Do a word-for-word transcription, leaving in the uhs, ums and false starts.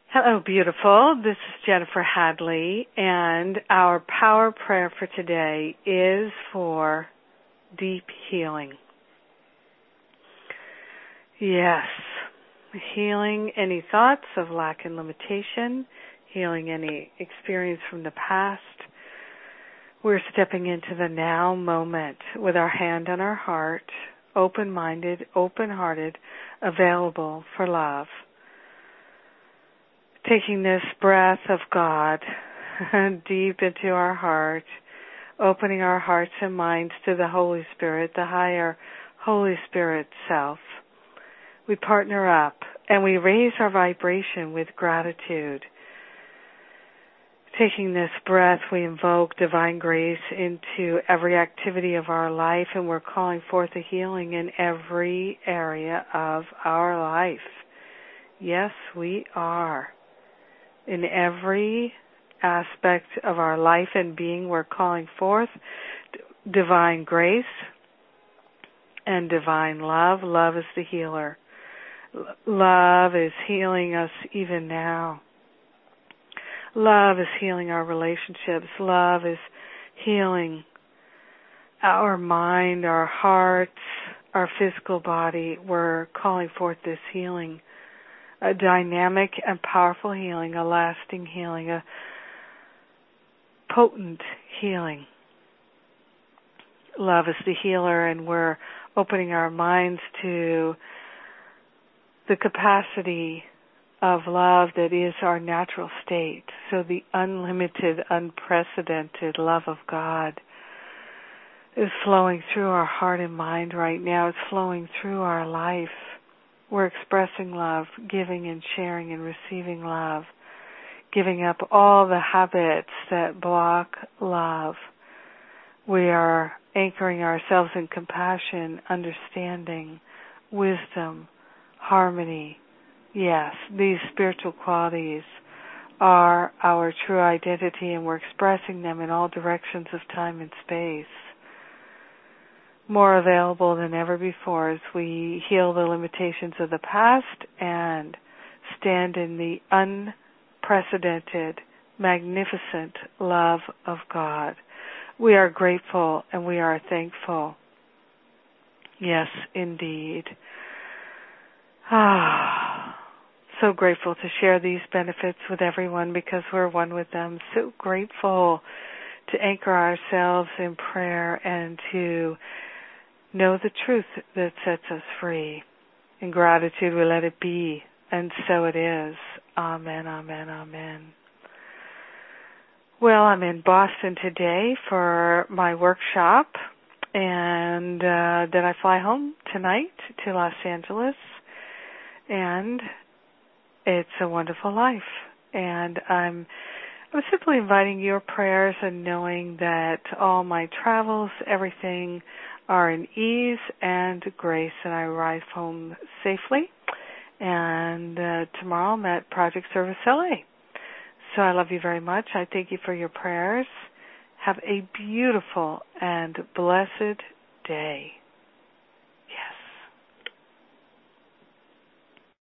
Hello, beautiful. This is Jennifer Hadley, and our power prayer for today is for deep healing. Yes, healing any thoughts of lack and limitation, healing any experience from the past. We're stepping into the now moment with our hand on our heart, open-minded, open-hearted, available for love. Taking this breath of God deep into our heart, opening our hearts and minds to the Holy Spirit, the higher Holy Spirit self. We partner up and we raise our vibration with gratitude. Taking this breath, we invoke divine grace into every activity of our life, and we're calling forth a healing in every area of our life. Yes, we are. In every aspect of our life and being, we're calling forth d- divine grace and divine love. Love is the healer. L- love is healing us even now. Love is healing our relationships. Love is healing our mind, our hearts, our physical body. We're calling forth this healing. A dynamic and powerful healing, a lasting healing, a potent healing. Love is the healer, and we're opening our minds to the capacity of love that is our natural state. So the unlimited, unprecedented love of God is flowing through our heart and mind right now. It's flowing through our life. We're expressing love, giving and sharing and receiving love, giving up all the habits that block love. We are anchoring ourselves in compassion, understanding, wisdom, harmony. Yes, these spiritual qualities are our true identity, and we're expressing them in all directions of time and space. More available than ever before as we heal the limitations of the past and stand in the unprecedented, magnificent love of God. We are grateful and we are thankful. Yes, indeed. Ah, so grateful to share these benefits with everyone because we're one with them. So grateful to anchor ourselves in prayer and to know the truth that sets us free. In gratitude, we let it be, and so it is. Amen, amen, amen. Well, I'm in Boston today for my workshop, and uh, then I fly home tonight to Los Angeles, and it's a wonderful life. And I'm I'm simply inviting your prayers and knowing that all my travels, everything, are in ease and grace, and I arrive home safely. And uh, tomorrow I'm at Project Service L A. So I love you very much. I thank you for your prayers. Have a beautiful and blessed day.